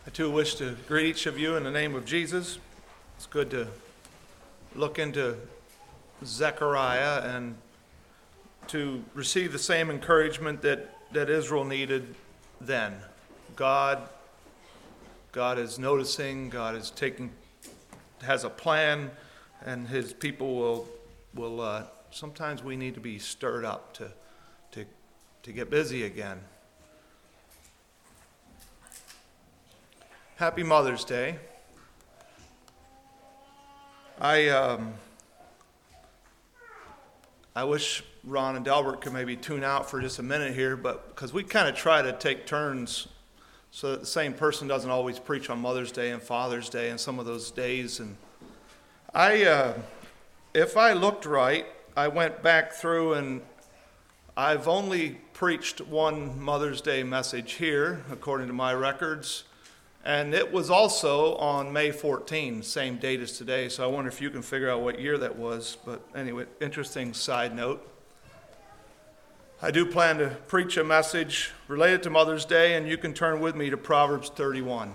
I too wish to greet each of you in the name of Jesus. It's good to look into Zechariah and to receive the same encouragement that Israel needed then. God is noticing, has a plan, and his people will sometimes we need to be stirred up to get busy again. Happy Mother's Day. I wish Ron and Delbert could maybe tune out for just a minute here, but because we kind of try to take turns so that the same person doesn't always preach on Mother's Day and Father's Day and some of those days. And if I looked right, I went back through and I've only preached one Mother's Day message here, according to my records. And it was also on May 14, same date as today, so I wonder if you can figure out what year that was. But anyway, interesting side note. I do plan to preach a message related to Mother's Day, and you can turn with me to Proverbs 31.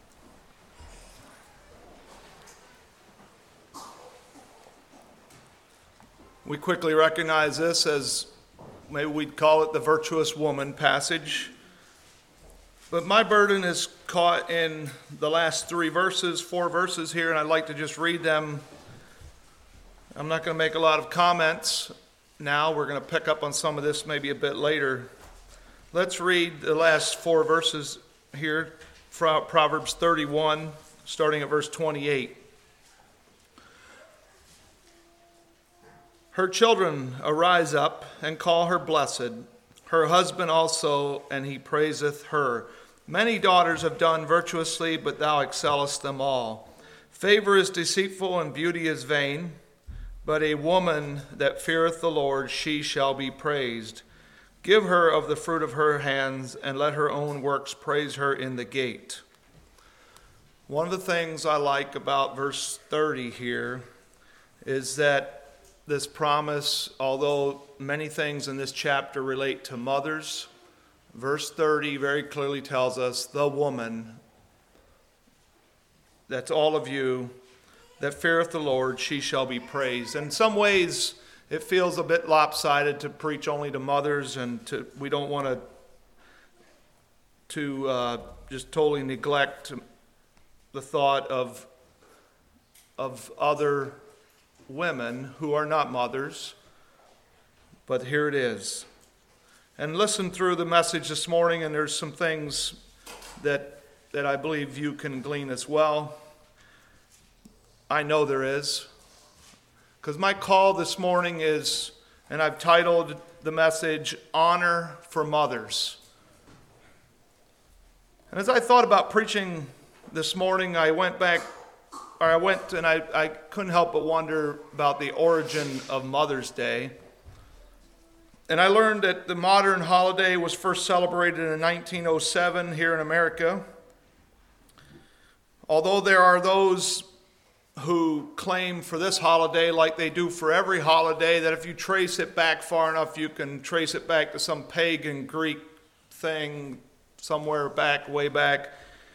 We quickly recognize this as, maybe we'd call it the virtuous woman passage. But my burden is caught in the last four verses here, and I'd like to just read them. I'm not going to make a lot of comments now. We're going to pick up on some of this maybe a bit later. Let's read the last four verses here, from Proverbs 31, starting at verse 28. Her children arise up and call her blessed, her husband also, and he praiseth her. Many daughters have done virtuously, but thou excellest them all. Favor is deceitful and beauty is vain, but a woman that feareth the Lord, she shall be praised. Give her of the fruit of her hands, and let her own works praise her in the gate. One of the things I like about verse 30 here is that this promise, although many things in this chapter relate to mothers, verse 30 very clearly tells us the woman, that's all of you, that feareth the Lord, she shall be praised. In some ways, it feels a bit lopsided to preach only to mothers, and we don't want to just totally neglect the thought of other women who are not mothers. But here it is. And listen through the message this morning, and there's some things that I believe you can glean as well. I know there is. Because my call this morning is, and I've titled the message, Honor for Mothers. And as I thought about preaching this morning, I couldn't help but wonder about the origin of Mother's Day. And I learned that the modern holiday was first celebrated in 1907 here in America. Although there are those who claim for this holiday, like they do for every holiday, that if you trace it back far enough, you can trace it back to some pagan Greek thing somewhere back, way back.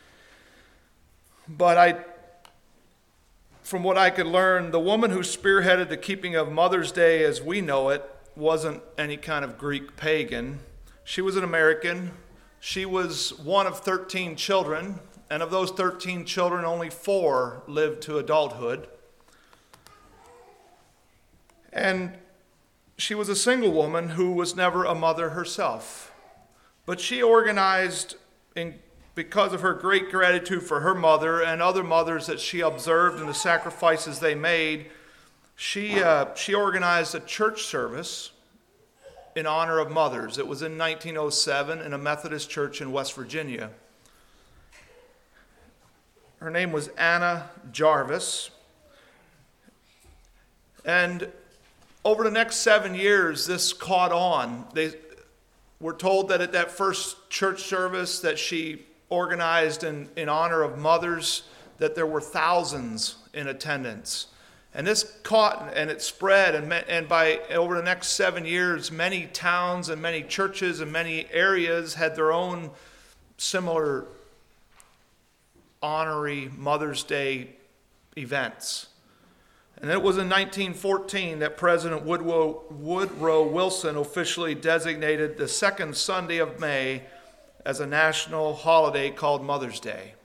But from what I could learn, the woman who spearheaded the keeping of Mother's Day as we know it wasn't any kind of Greek pagan. She was an American. She was one of 13 children, and of those 13 children, only 4 lived to adulthood. And she was a single woman who was never a mother herself. But she organized, because of her great gratitude for her mother and other mothers that she observed and the sacrifices they made, she organized a church service in honor of mothers. It was in 1907 in a Methodist church in West Virginia. Her name was Anna Jarvis. And over the next 7 years, this caught on. We're told that at that first church service that she organized in honor of mothers, that there were thousands in attendance. And this caught and it spread, and by over the next 7 years, many towns and many churches and many areas had their own similar honorary Mother's Day events. And it was in 1914 that President Woodrow Wilson officially designated the second Sunday of May as a national holiday called Mother's Day.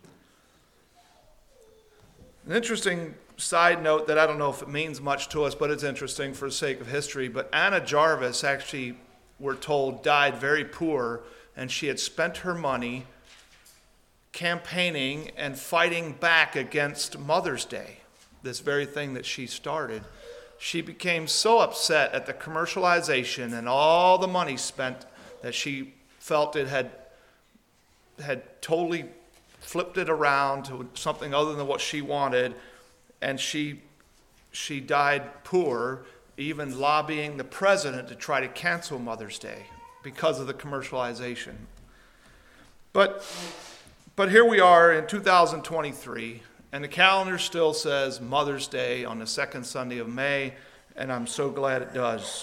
An interesting side note that I don't know if it means much to us, but it's interesting for the sake of history, but Anna Jarvis actually, we're told, died very poor, and she had spent her money campaigning and fighting back against Mother's Day, this very thing that she started. She became so upset at the commercialization and all the money spent that she felt it had totally flipped it around to something other than what she wanted, and she died poor, even lobbying the president to try to cancel Mother's Day because of the commercialization. But here we are in 2023, and the calendar still says Mother's Day on the second Sunday of May, and I'm so glad it does.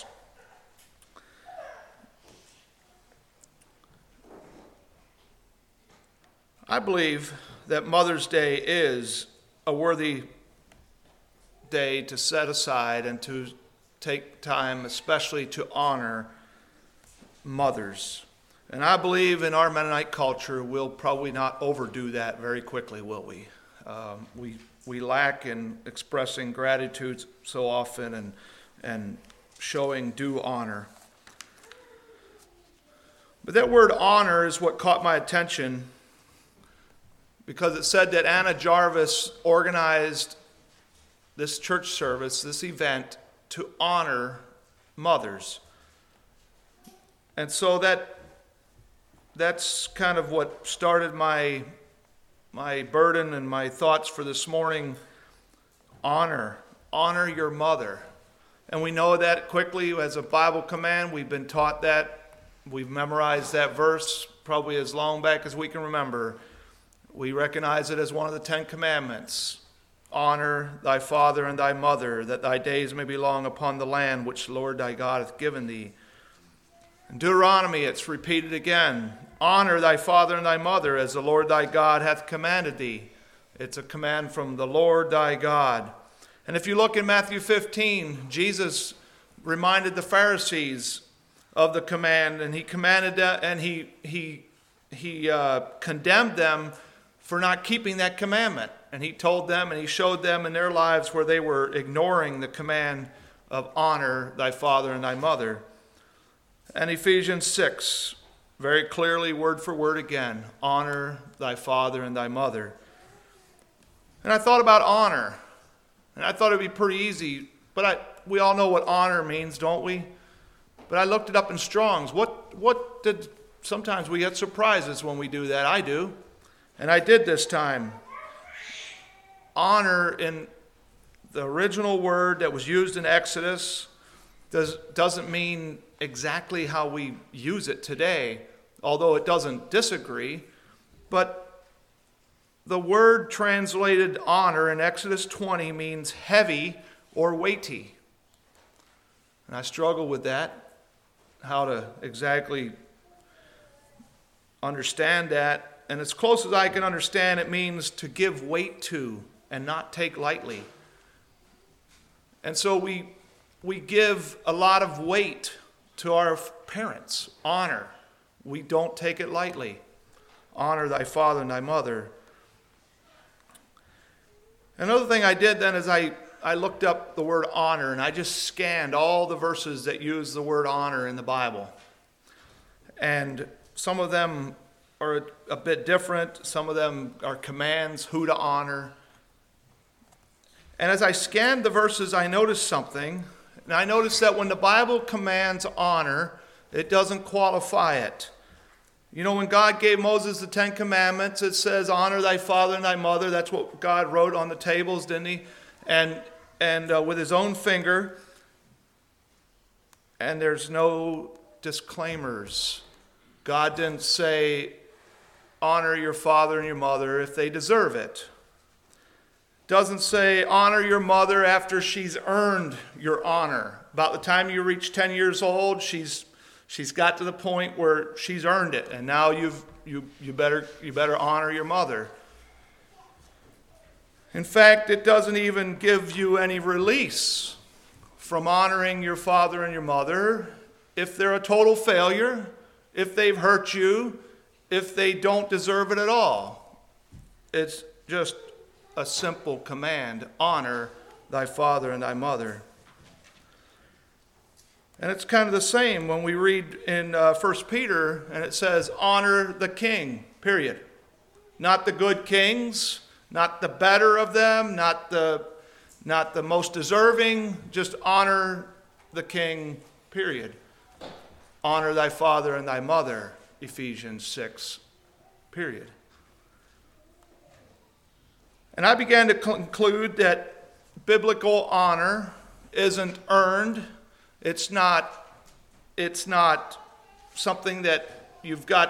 I believe that Mother's Day is a worthy day to set aside and to take time especially to honor mothers. And I believe in our Mennonite culture we'll probably not overdo that very quickly, will we? We lack in expressing gratitude so often and showing due honor. But that word honor is what caught my attention, because it said that Anna Jarvis organized this church service, this event, to honor mothers. And so that's kind of what started my burden and my thoughts for this morning. Honor your mother. And we know that quickly as a Bible command. We've been taught that. We've memorized that verse probably as long back as we can remember. We recognize it as one of the 10 Commandments. Honor thy father and thy mother, that thy days may be long upon the land which the Lord thy God hath given thee. In Deuteronomy, it's repeated again. Honor thy father and thy mother, as the Lord thy God hath commanded thee. It's a command from the Lord thy God. And if you look in Matthew 15, Jesus reminded the Pharisees of the command, and he commanded that, and he condemned them for not keeping that commandment. And he told them and he showed them in their lives where they were ignoring the command of honor thy father and thy mother. And Ephesians 6, very clearly, word for word again, honor thy father and thy mother. And I thought about honor, and I thought it'd be pretty easy, but we all know what honor means, don't we? But I looked it up in Strong's. Sometimes we get surprises when we do that. I do. And I did this time. Honor in the original word that was used in Exodus doesn't mean exactly how we use it today, although it doesn't disagree. But the word translated honor in Exodus 20 means heavy or weighty. And I struggle with that, how to exactly understand that. And as close as I can understand, it means to give weight to and not take lightly. And so we give a lot of weight to our parents. Honor. We don't take it lightly. Honor thy father and thy mother. Another thing I did then is I looked up the word honor, and I just scanned all the verses that use the word honor in the Bible. And some of them are a bit different. Some of them are commands, who to honor. And as I scanned the verses, I noticed something. And I noticed that when the Bible commands honor, it doesn't qualify it. You know, when God gave Moses the 10 Commandments, it says, honor thy father and thy mother. That's what God wrote on the tables, didn't he? And with his own finger. And there's no disclaimers. God didn't say, honor your father and your mother if they deserve it. Doesn't say honor your mother after she's earned your honor. About the time you reach 10 years old, she's got to the point where she's earned it, and now you better honor your mother. In fact, it doesn't even give you any release from honoring your father and your mother if they're a total failure, if they've hurt you, if they don't deserve it at all. It's just a simple command: honor thy father and thy mother. And it's kind of the same when we read in 1 Peter, and it says, honor the king, period. Not the good kings, not the better of them, not the most deserving, just honor the king, period. Honor thy father and thy mother, Ephesians 6, period. And I began to conclude that biblical honor isn't earned. It's not something that you've got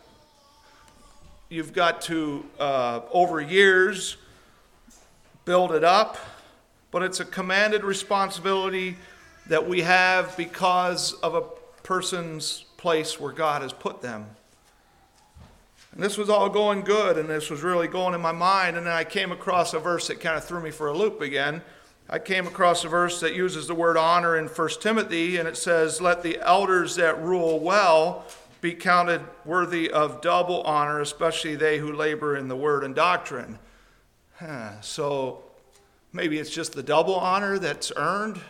to over years build it up, but it's a commanded responsibility that we have because of a person's place where God has put them. And this was all going good, and this was really going in my mind, and then I came across a verse that kind of threw me for a loop again. I came across a verse that uses the word honor in 1 Timothy, and it says, let the elders that rule well be counted worthy of double honor, especially they who labor in the word and doctrine. So maybe it's just the double honor that's earned.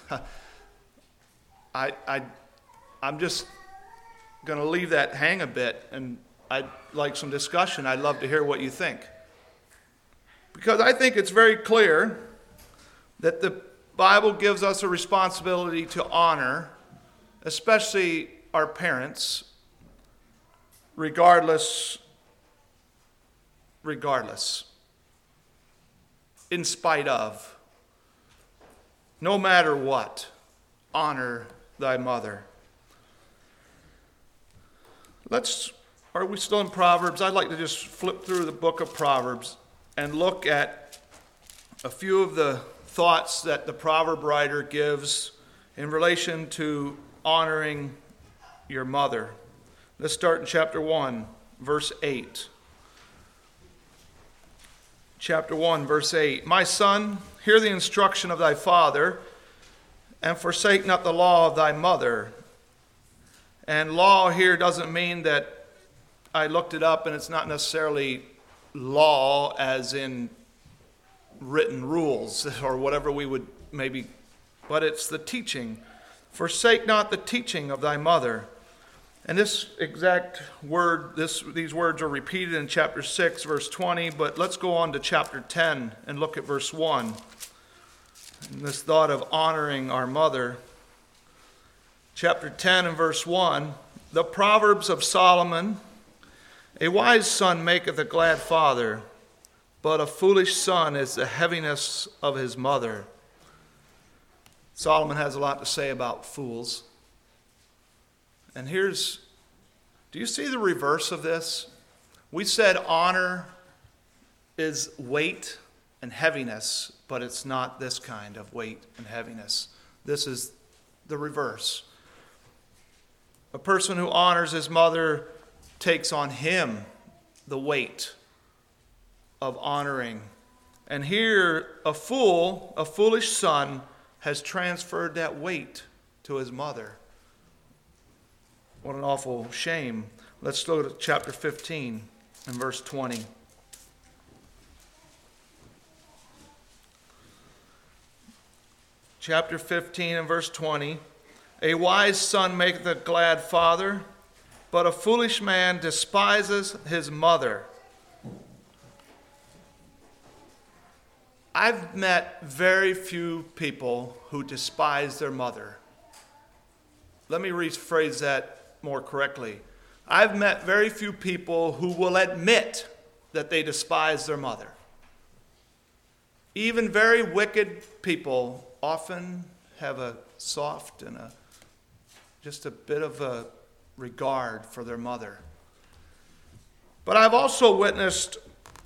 I'm just going to leave that hang a bit, and I'd like some discussion. I'd love to hear what you think. Because I think it's very clear that the Bible gives us a responsibility to honor, especially our parents, regardless, in spite of, no matter what, honor thy mother. Are we still in Proverbs? I'd like to just flip through the book of Proverbs and look at a few of the thoughts that the proverb writer gives in relation to honoring your mother. Let's start in chapter 1, verse 8. Chapter 1, verse 8. My son, hear the instruction of thy father, and forsake not the law of thy mother. And law here doesn't mean that I looked it up and it's not necessarily law as in written rules or whatever we would maybe, but it's the teaching. Forsake not the teaching of thy mother. And this exact word, these words are repeated in chapter 6, verse 20, but let's go on to chapter 10 and look at verse 1. And this thought of honoring our mother. Chapter 10 and verse 1, the Proverbs of Solomon, a wise son maketh a glad father, but a foolish son is the heaviness of his mother. Solomon has a lot to say about fools. And do you see the reverse of this? We said honor is weight and heaviness, but it's not this kind of weight and heaviness. This is the reverse. A person who honors his mother takes on him the weight of honoring. And here, a foolish son, has transferred that weight to his mother. What an awful shame. Let's go to chapter 15 and verse 20. Chapter 15 and verse 20. A wise son maketh a glad father, but a foolish man despises his mother. I've met very few people who despise their mother. Let me rephrase that more correctly. I've met very few people who will admit that they despise their mother. Even very wicked people often have a soft and just a bit of a regard for their mother. But I've also witnessed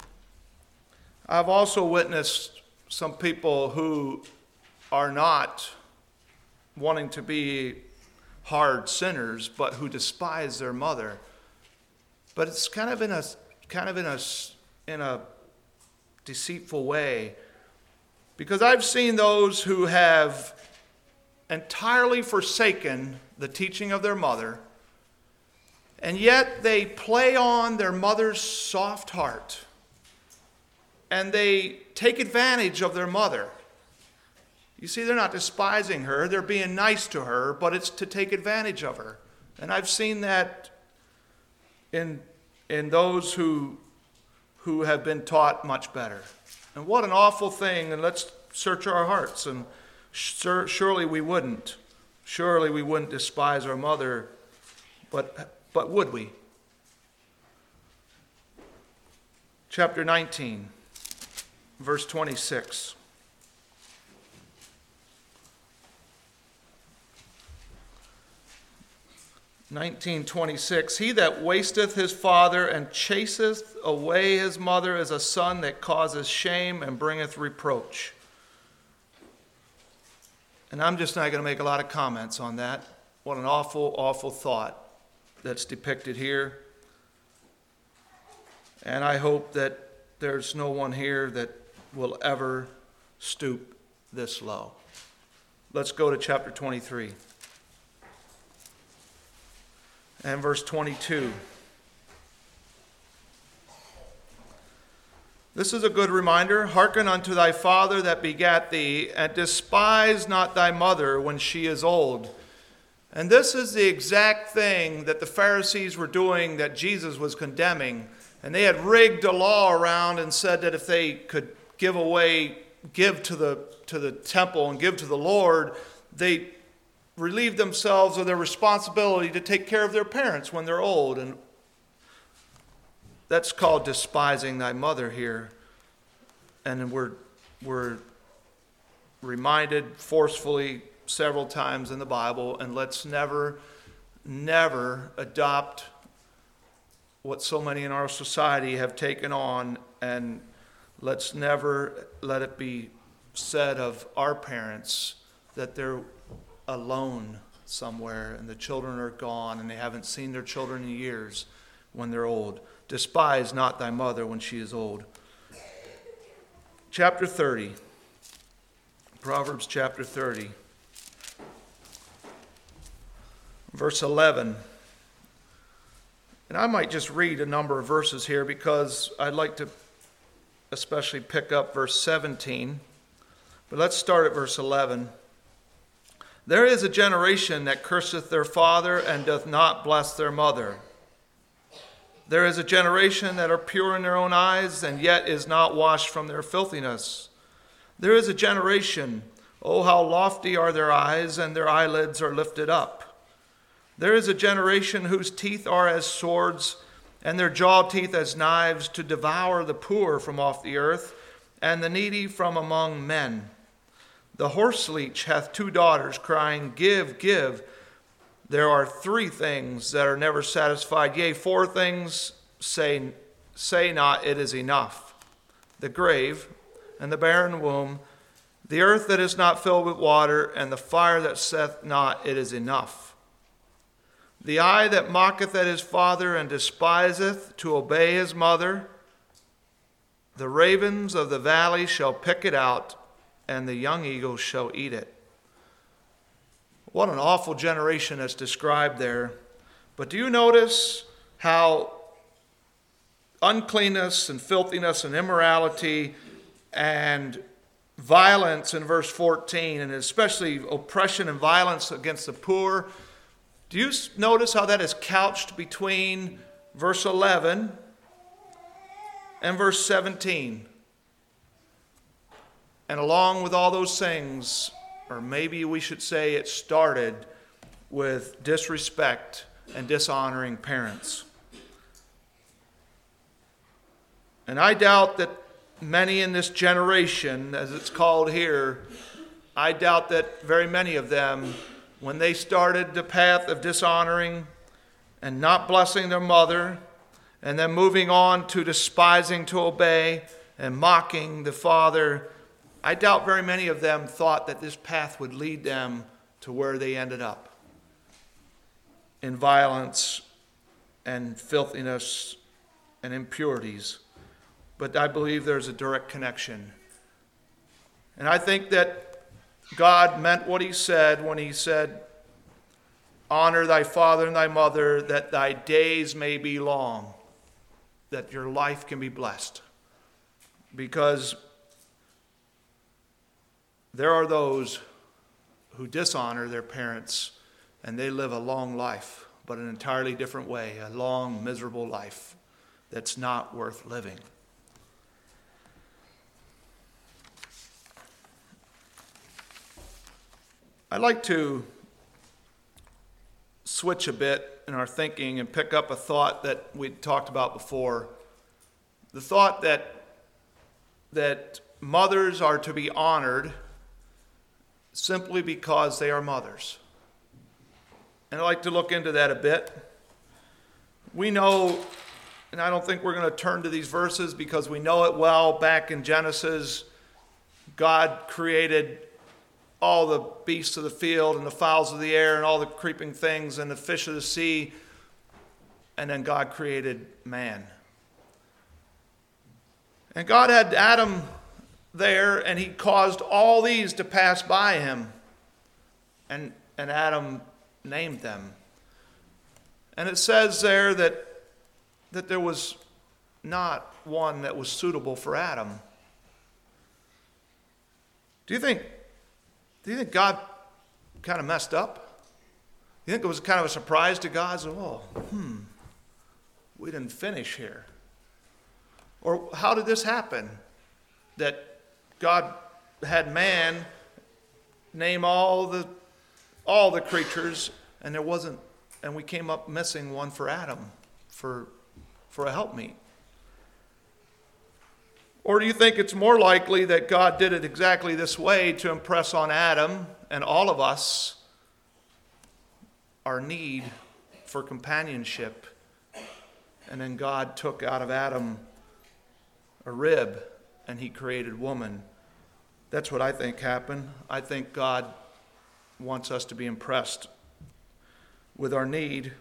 some people who are not wanting to be hard sinners, but who despise their mother. But it's kind of in a deceitful way. Because I've seen those who have entirely forsaken the teaching of their mother, and yet they play on their mother's soft heart, and they take advantage of their mother. You see, they're not despising her, they're being nice to her, but it's to take advantage of her. And I've seen that in those who have been taught much better. And what an awful thing, and let's search our hearts, and surely we wouldn't. Surely we wouldn't despise our mother, but would we? Chapter 19, verse 26. 19:26, he that wasteth his father and chaseth away his mother is a son that causes shame and bringeth reproach. And I'm just not going to make a lot of comments on that. What an awful, awful thought that's depicted here. And I hope that there's no one here that will ever stoop this low. Let's go to chapter 23. And verse 22. This is a good reminder. Hearken unto thy father that begat thee, and despise not thy mother when she is old. And this is the exact thing that the Pharisees were doing that Jesus was condemning. And they had rigged a law around and said that if they could give to the temple and give to the Lord, they relieve themselves of their responsibility to take care of their parents when they're old. And that's called despising thy mother here. And we're reminded forcefully several times in the Bible, and let's never adopt what so many in our society have taken on, and let's never let it be said of our parents that they're alone somewhere and the children are gone and they haven't seen their children in years when they're old. Despise not thy mother when she is old. Chapter 30. Proverbs chapter 30. Verse 11. And I might just read a number of verses here because I'd like to especially pick up verse 17. But let's start at verse 11. There is a generation that curseth their father and doth not bless their mother. There is a generation that are pure in their own eyes and yet is not washed from their filthiness. There is a generation, oh how lofty are their eyes, and their eyelids are lifted up. There is a generation whose teeth are as swords, and their jaw teeth as knives, to devour the poor from off the earth, and the needy from among men. The horseleech hath 2 daughters, crying, Give, give. There are 3 things that are never satisfied, yea, 4 things say not, it is enough. The grave, and the barren womb, the earth that is not filled with water, and the fire that saith not, it is enough. The eye that mocketh at his father, and despiseth to obey his mother, the ravens of the valley shall pick it out, and the young eagles shall eat it. What an awful generation that's described there. But do you notice how uncleanness and filthiness and immorality and violence in verse 14, and especially oppression and violence against the poor, do you notice how that is couched between verse 11 and verse 17? And along with all those things, or maybe we should say it started with disrespect and dishonoring parents. And I doubt that many in this generation, as it's called here, I doubt that very many of them, when they started the path of dishonoring and not blessing their mother, and then moving on to despising to obey and mocking the father, I doubt very many of them thought that this path would lead them to where they ended up, in violence and filthiness and impurities. but I believe there's a direct connection. And I think that God meant what he said when he said, honor thy father and thy mother, that thy days may be long, that your life can be blessed. Because there are those who dishonor their parents, and they live a long life, but an entirely different way, a long, miserable life that's not worth living. I'd like to switch a bit in our thinking and pick up a thought that we'd talked about before. The thought that mothers are to be honored simply because they are mothers. And I'd like to look into that a bit. We know, and I don't think we're going to turn to these verses because we know it well, back in Genesis, God created all the beasts of the field and the fowls of the air and all the creeping things and the fish of the sea. And then God created man. And God had Adam there, and he caused all these to pass by him. And Adam named them. And it says there that there was not one that was suitable for Adam. Do you think God kind of messed up? You think it was kind of a surprise to God? So, we didn't finish here. Or how did this happen? That God had man name all the creatures, and there wasn't, and we came up missing one for Adam, for a helpmeet. Or do you think it's more likely that God did it exactly this way to impress on Adam and all of us our need for companionship, and then God took out of Adam a rib and he created woman? That's what I think happened. I think God wants us to be impressed with our need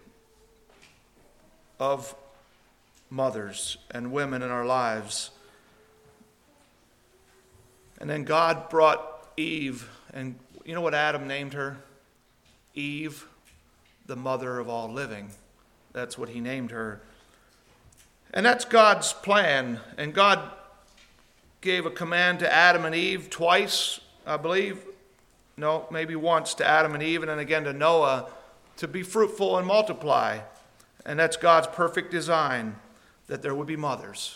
of mothers and women in our lives. And then God brought Eve, and you know what Adam named her? Eve, the mother of all living. That's what he named her. And that's God's plan. And God gave a command to Adam and Eve twice, I believe. No, maybe once to Adam and Eve, and then again to Noah, to be fruitful and multiply. And that's God's perfect design, that there would be mothers.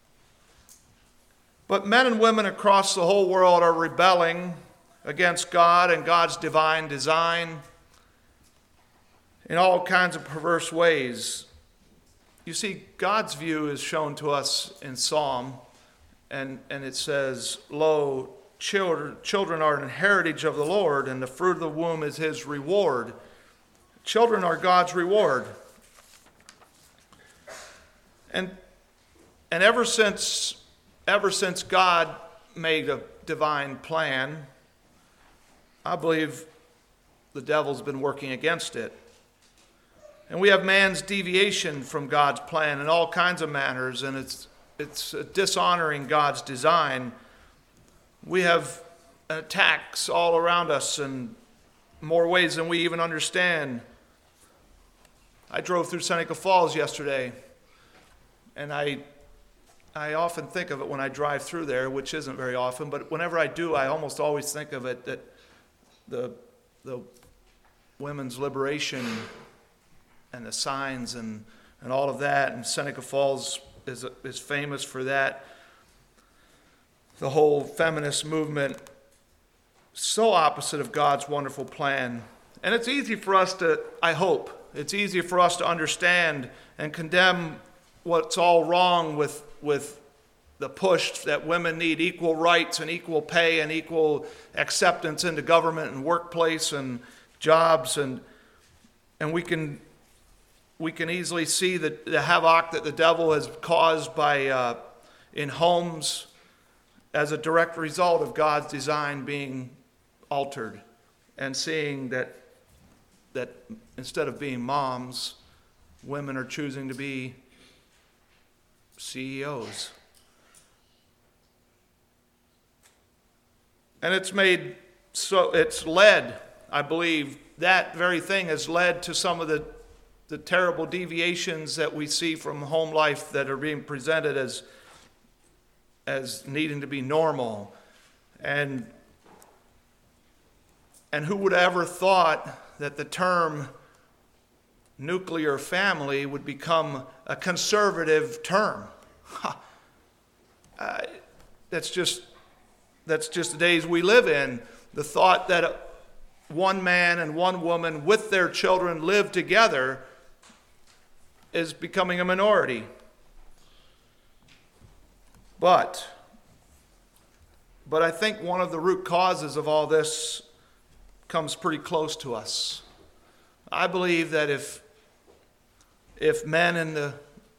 But men and women across the whole world are rebelling against God and God's divine design in all kinds of perverse ways. You see, God's view is shown to us in Psalm, and it says, "Lo, children are an heritage of the Lord, and the fruit of the womb is his reward." Children are God's reward. And ever since God made a divine plan, I believe the devil's been working against it. And we have man's deviation from God's plan in all kinds of manners, and it's dishonoring God's design. We have attacks all around us in more ways than we even understand. I drove through Seneca Falls yesterday, and I often think of it when I drive through there, which isn't very often, but whenever I do, I almost always think of it that the women's liberation and the signs and all of that, and Seneca Falls is famous for that. The whole feminist movement, so opposite of God's wonderful plan. And it's easy for us to, I hope, it's easy for us to understand and condemn what's all wrong with the push that women need equal rights and equal pay and equal acceptance into government and workplace and jobs, and we can easily see the havoc that the devil has caused by in homes as a direct result of God's design being altered, and seeing that instead of being moms, women are choosing to be CEOs And it's led, I believe, that very thing has led to some of the terrible deviations that we see from home life that are being presented as needing to be normal. And who would have ever thought that the term nuclear family would become a conservative term? That's just the days we live in. The thought that one man and one woman with their children live together is becoming a minority. But I think one of the root causes of all this comes pretty close to us. I believe that if men in the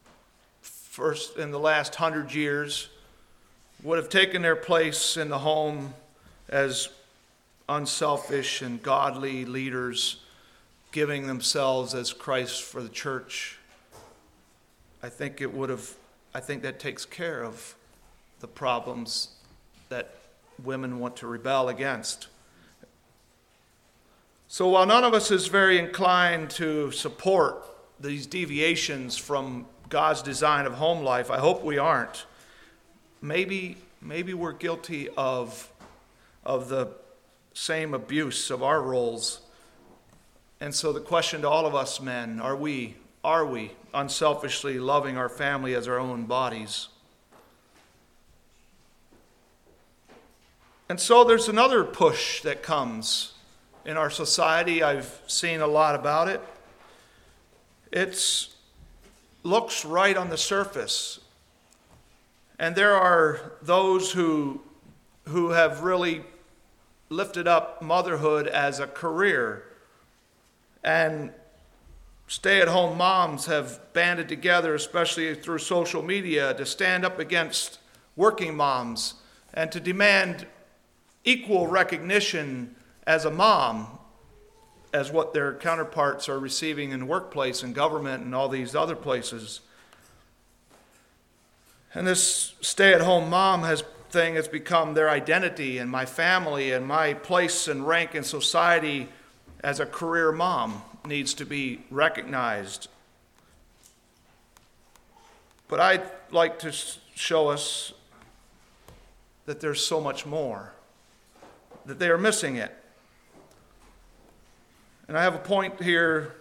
last 100 years would have taken their place in the home as unselfish and godly leaders, giving themselves as Christ for the church, I think that takes care of the problems that women want to rebel against. So while none of us is very inclined to support these deviations from God's design of home life, I hope we aren't. Maybe we're guilty of the same abuse of our roles. And so the question to all of us men, are we unselfishly loving our family as our own bodies? And so there's another push that comes in our society. I've seen a lot about it. It looks right on the surface. And there are those who have really lifted up motherhood as a career. And stay-at-home moms have banded together, especially through social media, to stand up against working moms and to demand equal recognition as a mom as what their counterparts are receiving in the workplace and government and all these other places. And this stay-at-home mom has become their identity, and my family and my place and rank in society as a career mom needs to be recognized. But I'd like to show us that there's so much more, that they are missing it. And I have a point here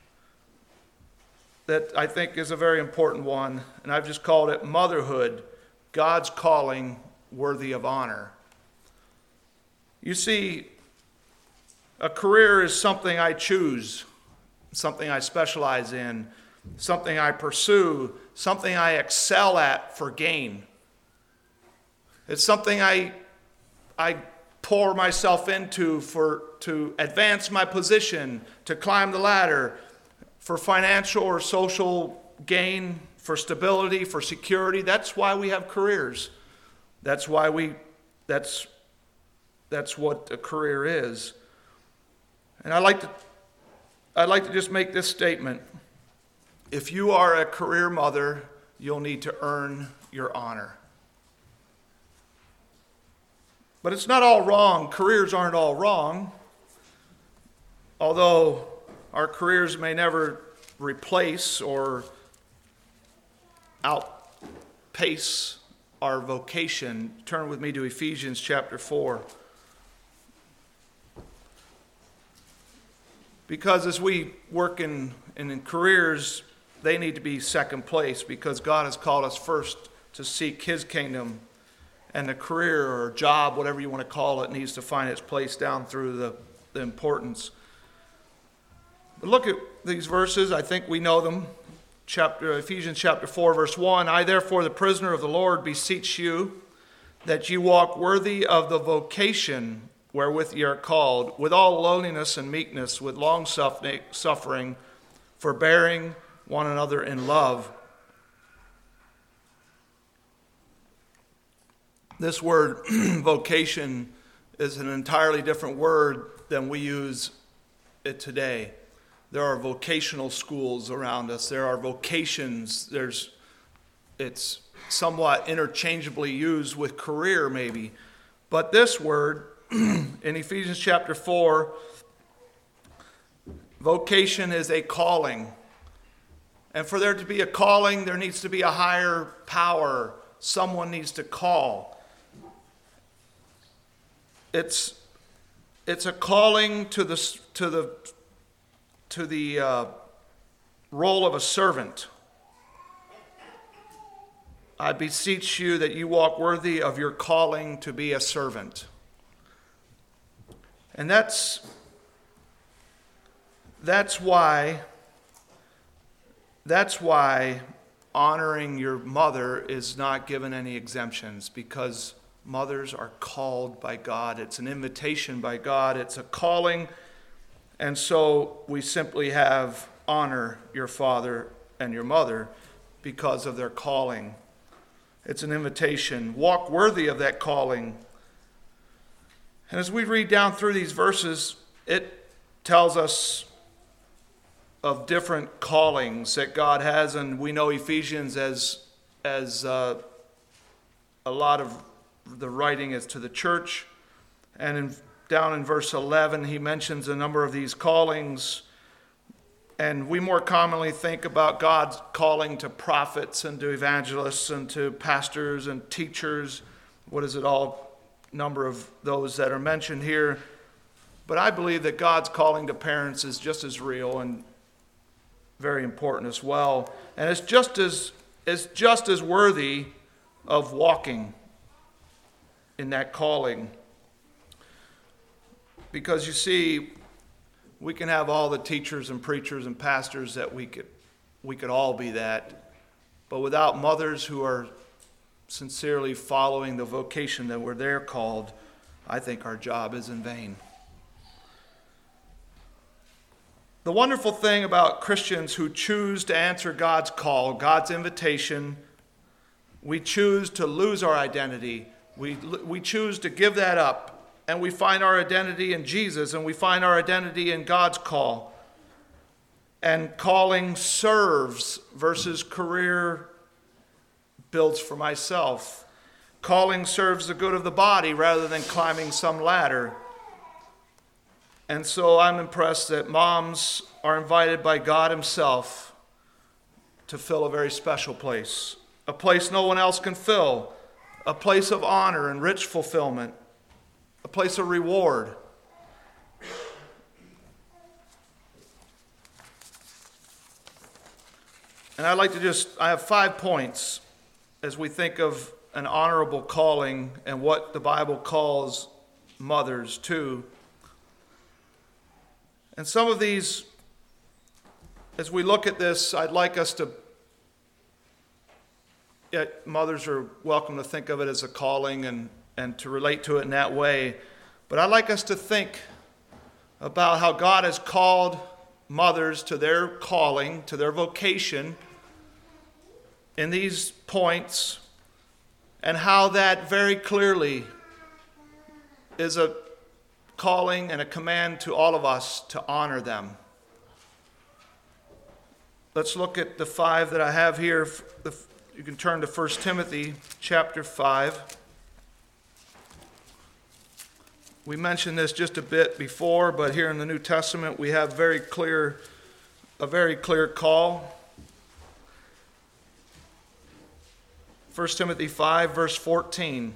that I think is a very important one, and I've just called it Motherhood, God's Calling Worthy of Honor. You see, a career is something I choose, something I specialize in, something I pursue, something I excel at for gain. It's something I pour myself into to advance my position, to climb the ladder, for financial or social gain, for stability, for security. That's why we have careers. That's what a career is. And I'd like to just make this statement. If you are a career mother, you'll need to earn your honor. But it's not all wrong. Careers aren't all wrong. Although our careers may never replace or outpace our vocation. Turn with me to Ephesians chapter 4. Because as we work in careers, they need to be second place, because God has called us first to seek His kingdom, and the career or job, whatever you want to call it, needs to find its place down through the importance. But look at these verses. I think we know them. Ephesians chapter 4, verse 1. I, therefore, the prisoner of the Lord, beseech you that you walk worthy of the vocation wherewith ye are called, with all lowliness and meekness, with long suffering, forbearing one another in love. This word vocation is an entirely different word than we use it today. There are vocational schools around us. There are vocations. It's somewhat interchangeably used with career maybe. But this word in Ephesians chapter 4, vocation is a calling. And for there to be a calling, there needs to be a higher power. Someone needs to call. It's a calling to the role of a servant. I beseech you that you walk worthy of your calling to be a servant. And that's why honoring your mother is not given any exemptions, because mothers are called by God. It's an invitation by God. It's a calling. And so we simply have honor your father and your mother because of their calling. It's an invitation. Walk worthy of that calling. And as we read down through these verses, it tells us of different callings that God has, and we know Ephesians as a lot of the writing is to the church. And down in verse 11, he mentions a number of these callings. And we more commonly think about God's calling to prophets and to evangelists and to pastors and teachers. What is it all? Number of those that are mentioned here. But I believe that God's calling to parents is just as real and very important as well. And it's just as worthy of walking in that calling. Because you see, we can have all the teachers and preachers and pastors that we could all be that. But without mothers who are sincerely following the vocation that we're there called, I think our job is in vain. The wonderful thing about Christians who choose to answer God's call, God's invitation, we choose to lose our identity. We choose to give that up. And we find our identity in Jesus, and we find our identity in God's call. And calling serves versus career builds for myself. Calling serves the good of the body rather than climbing some ladder. And so I'm impressed that moms are invited by God himself to fill a very special place. A place no one else can fill. A place of honor and rich fulfillment. A place of reward. And I have 5 points as we think of an honorable calling and what the Bible calls mothers to. And some of these, as we look at this, I'd like us to, mothers are welcome to think of it as a calling and to relate to it in that way. But I'd like us to think about how God has called mothers to their calling, to their vocation in these points, and how that very clearly is a calling and a command to all of us to honor them. Let's look at the 5 that I have here. You can turn to 1 Timothy chapter 5. We mentioned this just a bit before, but here in the New Testament we have a very clear call. 1 Timothy 5, verse 14.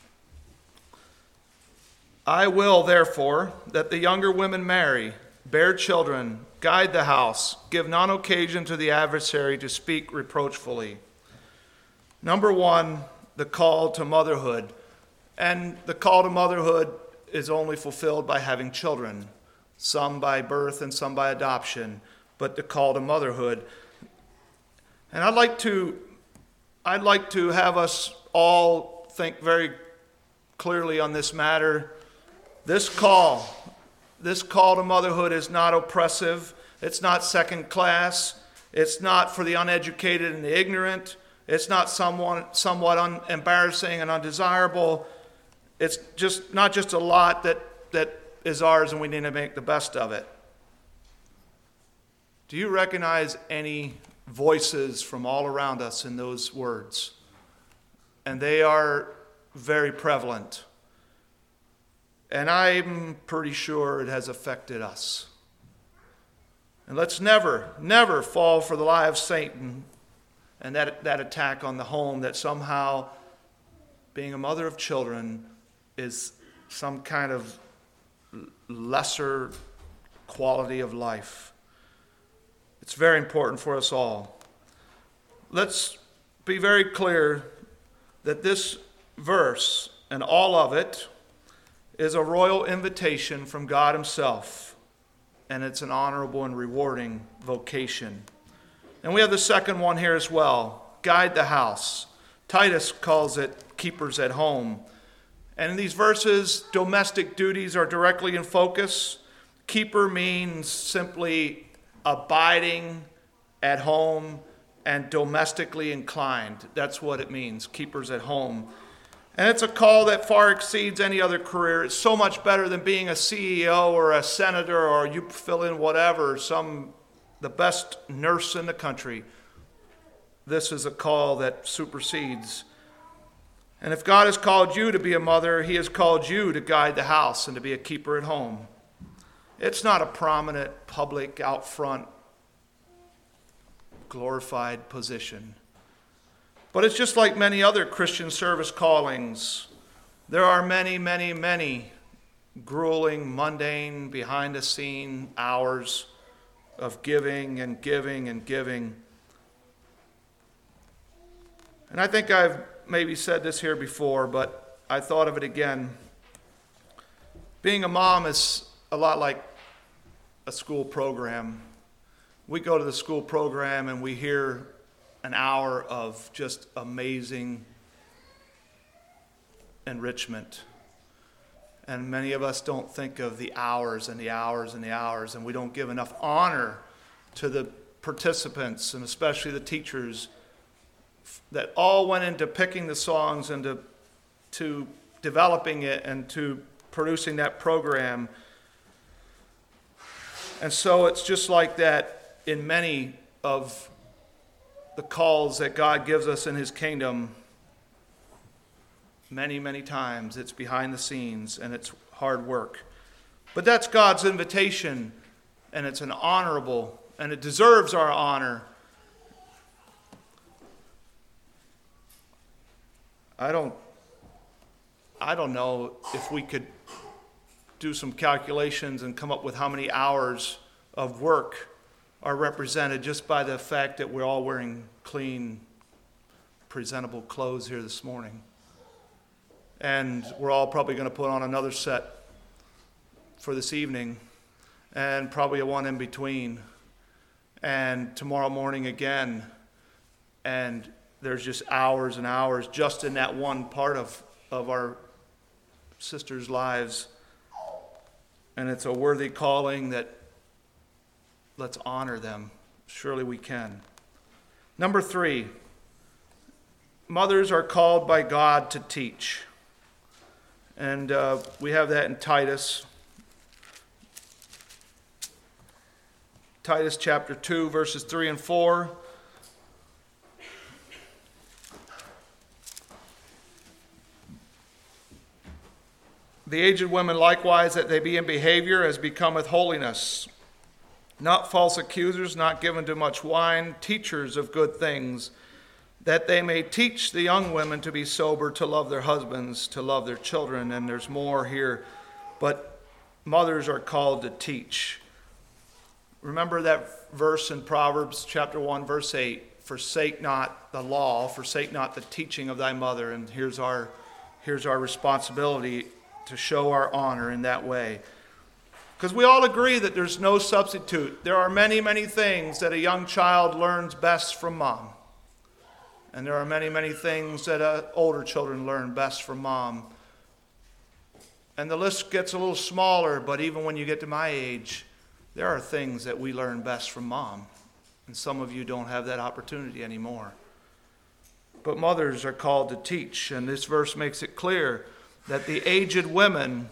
I will, therefore, that the younger women marry, bear children, guide the house, give none occasion to the adversary to speak reproachfully. Number 1, the call to motherhood. And the call to motherhood is only fulfilled by having children, some by birth and some by adoption, but the call to motherhood. And I'd like to have us all think very clearly on this matter. This call to motherhood is not oppressive. It's not second class. It's not for the uneducated and the ignorant. It's not somewhat embarrassing and undesirable. It's just not just a lot that is ours and we need to make the best of it. Do you recognize any voices from all around us in those words? And they are very prevalent. And I'm pretty sure it has affected us. And let's never, never fall for the lie of Satan and that attack on the home that somehow being a mother of children is some kind of lesser quality of life. It's very important for us all. Let's be very clear that this verse and all of it is a royal invitation from God himself, and it's an honorable and rewarding vocation. And we have the second one here as well, guide the house. Titus calls it keepers at home. And in these verses, domestic duties are directly in focus. Keeper means simply abiding at home and domestically inclined. That's what it means, keepers at home. And it's a call that far exceeds any other career. It's so much better than being a CEO or a senator or you fill in whatever, the best nurse in the country. This is a call that supersedes. And if God has called you to be a mother, he has called you to guide the house and to be a keeper at home. It's not a prominent, public, out front, glorified position. But it's just like many other Christian service callings. There are many, many, many grueling, mundane, behind-the-scene hours of giving and giving and giving. And I think I've maybe said this here before, but I thought of it again. Being a mom is a lot like a school program. We go to the school program and we hear an hour of just amazing enrichment. And many of us don't think of the hours and the hours and the hours, and we don't give enough honor to the participants, and especially the teachers, that all went into picking the songs and to developing it and to producing that program. And so it's just like that in many of the calls that God gives us in his kingdom. Many, many times it's behind the scenes and it's hard work. But that's God's invitation, and it's an honorable, and it deserves our honor. I don't know if we could do some calculations and come up with how many hours of work are represented just by the fact that we're all wearing clean, presentable clothes here this morning. And we're all probably going to put on another set for this evening, and probably a one in between, and tomorrow morning again. And there's just hours and hours just in that one part of our sisters' lives. And it's a worthy calling that let's honor them. Surely we can. Number 3, mothers are called by God to teach. And we have that in Titus. Titus chapter 2, verses 3 and 4. The aged women likewise, that they be in behavior as becometh holiness, not false accusers, not given to much wine, teachers of good things, that they may teach the young women to be sober, to love their husbands, to love their children. And there's more here, but mothers are called to teach. Remember that verse in Proverbs chapter 1, verse 8, forsake not the law, forsake not the teaching of thy mother. And here's our responsibility to show our honor in that way. Because we all agree that there's no substitute. There are many, many things that a young child learns best from mom. And there are many, many things that older children learn best from mom. And the list gets a little smaller, but even when you get to my age, there are things that we learn best from mom. And some of you don't have that opportunity anymore. But mothers are called to teach, and this verse makes it clear that the aged women,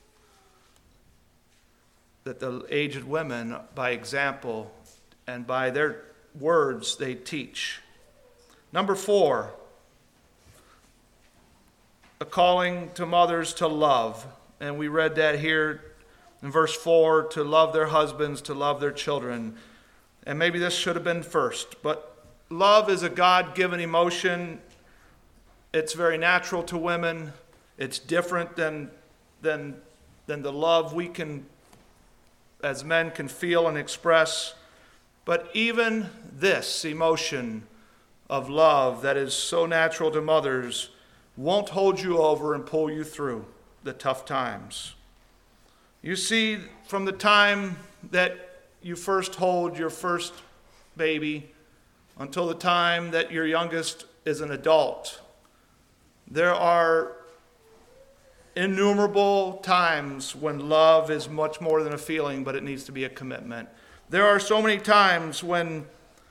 by example and by their words, they teach. Number 4, a calling to mothers to love. And we read that here in verse 4, to love their husbands, to love their children. And maybe this should have been first, but love is a God-given emotion. It's very natural to women. It's different than the love we can, as men, can feel and express. But even this emotion of love that is so natural to mothers won't hold you over and pull you through the tough times. You see, from the time that you first hold your first baby until the time that your youngest is an adult, there are innumerable times when love is much more than a feeling, but it needs to be a commitment. There are so many times when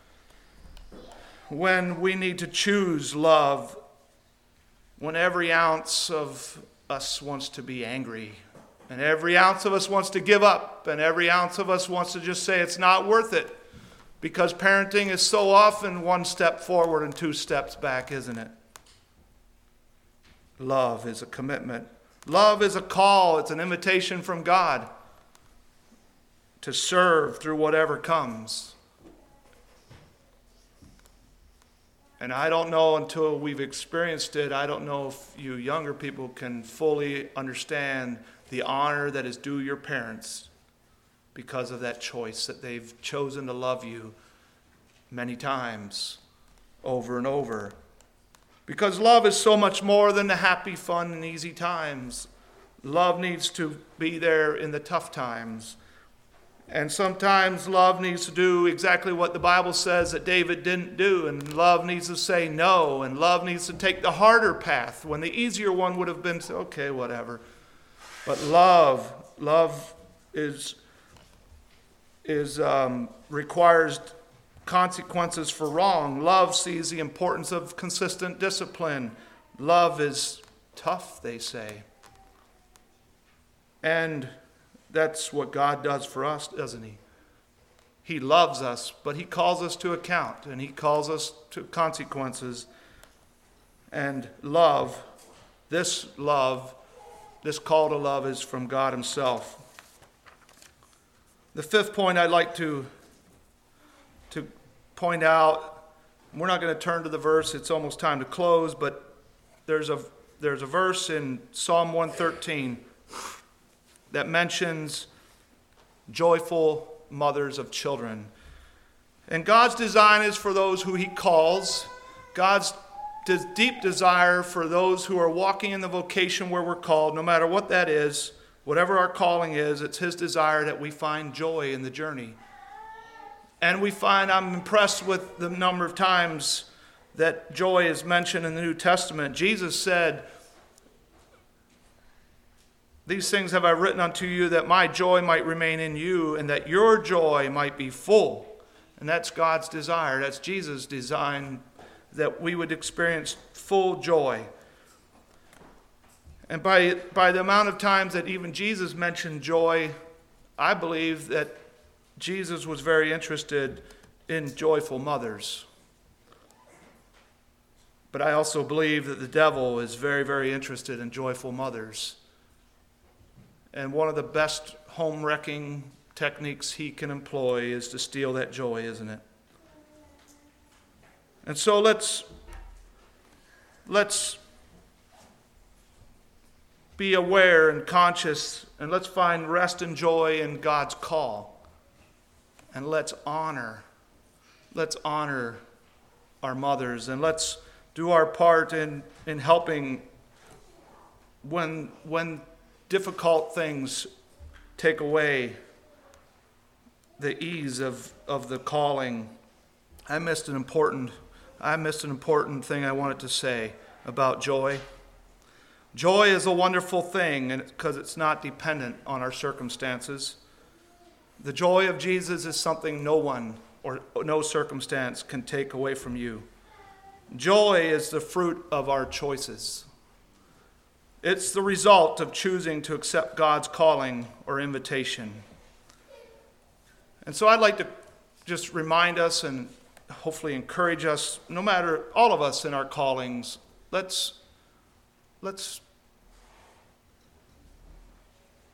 we need to choose love, when every ounce of us wants to be angry, and every ounce of us wants to give up, and every ounce of us wants to just say it's not worth it, because parenting is so often one step forward and two steps back, isn't it? Love is a commitment. Love is a call. It's an invitation from God to serve through whatever comes. And I don't know, until we've experienced it, I don't know if you younger people can fully understand the honor that is due your parents because of that choice, that they've chosen to love you many times over and over. Because love is so much more than the happy, fun, and easy times. Love needs to be there in the tough times. And sometimes love needs to do exactly what the Bible says that David didn't do. And love needs to say no. And love needs to take the harder path when the easier one would have been, okay, whatever. But love requires consequences for wrong. Love sees the importance of consistent discipline. Love is tough, they say. And that's what God does for us, doesn't he? He loves us, but he calls us to account, and he calls us to consequences. And this call to love is from God himself. The fifth point I'd like to point out, we're not going to turn to the verse, it's almost time to close, but there's a verse in Psalm 113 that mentions joyful mothers of children. And God's design is for those who he calls. God's deep desire for those who are walking in the vocation where we're called, no matter what that is, whatever our calling is, it's his desire that we find joy in the journey. And I'm impressed with the number of times that joy is mentioned in the New Testament. Jesus said, "These things have I written unto you, that my joy might remain in you, and that your joy might be full." And that's God's desire. That's Jesus' design, that we would experience full joy. And by the amount of times that even Jesus mentioned joy, I believe that Jesus was very interested in joyful mothers. But I also believe that the devil is very, very interested in joyful mothers. And one of the best home-wrecking techniques he can employ is to steal that joy, isn't it? And so let's be aware and conscious, and let's find rest and joy in God's call. And let's honor our mothers, and let's do our part in helping when difficult things take away the ease of the calling. I missed an important thing I wanted to say about joy. Joy is a wonderful thing, and because it's not dependent on our circumstances. The joy of Jesus is something no one or no circumstance can take away from you. Joy is the fruit of our choices. It's the result of choosing to accept God's calling or invitation. And so I'd like to just remind us and hopefully encourage us, no matter all of us in our callings, let's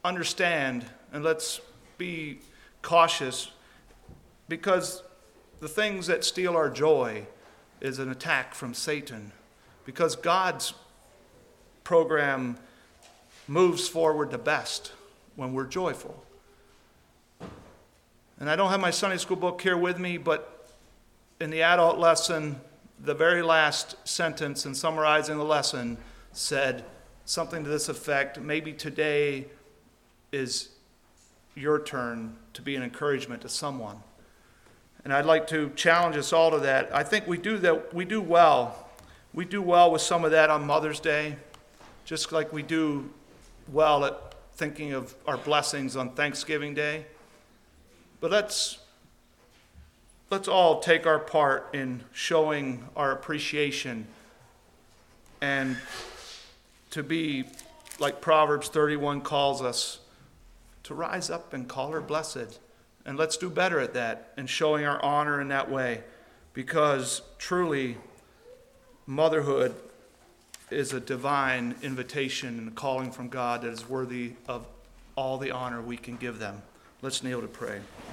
understand and let's be cautious, because the things that steal our joy is an attack from Satan, because God's program moves forward the best when we're joyful. And I don't have my Sunday school book here with me, but in the adult lesson, the very last sentence in summarizing the lesson said something to this effect: maybe today is your turn to be an encouragement to someone. And I'd like to challenge us all to that. I think we do well. We do well with some of that on Mother's Day, just like we do well at thinking of our blessings on Thanksgiving Day. But let's all take our part in showing our appreciation, and to be, like Proverbs 31 calls us, to rise up and call her blessed. And let's do better at that and showing our honor in that way, because truly motherhood is a divine invitation and a calling from God that is worthy of all the honor we can give them. Let's kneel to pray.